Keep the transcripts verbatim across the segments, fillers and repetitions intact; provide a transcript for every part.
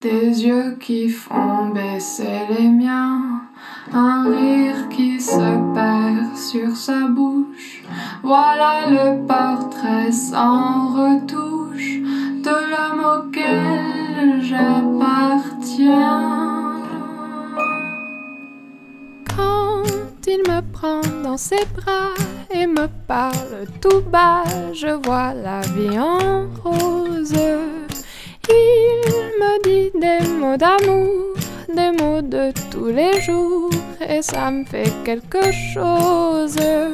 Des yeux qui font baisser les miens, un rire qui se perd sur sa bouche. Voilà le portrait sans retouche de l'homme auquel j'appartiens. Quand il me prend dans ses bras et me parle tout bas, je vois la vie en rose. Il me dit des mots d'amour, des mots de tous les jours, et ça me fait quelque chose.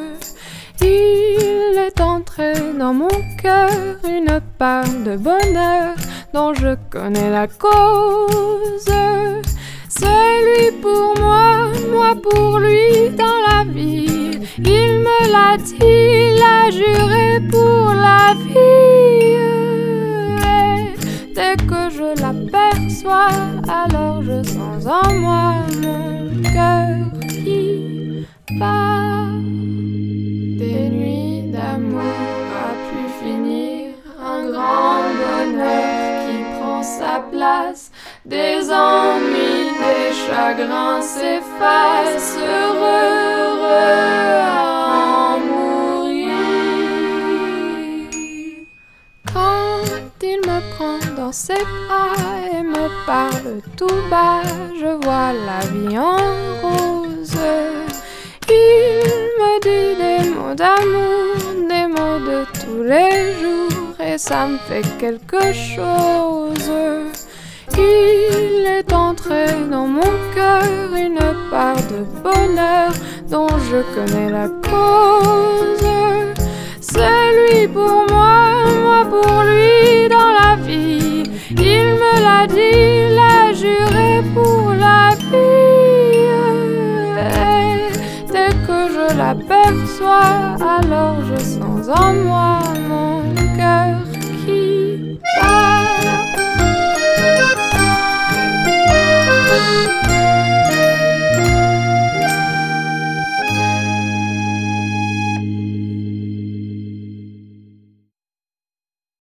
Il est entré dans mon cœur une part de bonheur dont je connais la cause. C'est lui pour moi, moi pour lui dans la vie. Il me l'a dit, l'a juré pour la vie. Et dès que je l'aperçois, alors je sens en moi mon cœur qui bat. Des nuits d'amour à plus finir, un grand bonheur qui prend sa place. Des ennuis, des chagrins s'effacent, heureux, heureux à en mourir. Quand il me prend dans ses bras et me parle tout bas, je vois la vie en rose. Il me dit des mots d'amour, des mots de tous les jours, et ça me fait quelque chose. Il est entré dans mon cœur une part de bonheur dont je connais la cause. C'est lui pour moi, moi pour lui dans la vie. Il me l'a dit, l'a juré pour la vie. Et dès que je l'aperçois, alors je sens en moi mon cœur qui bat.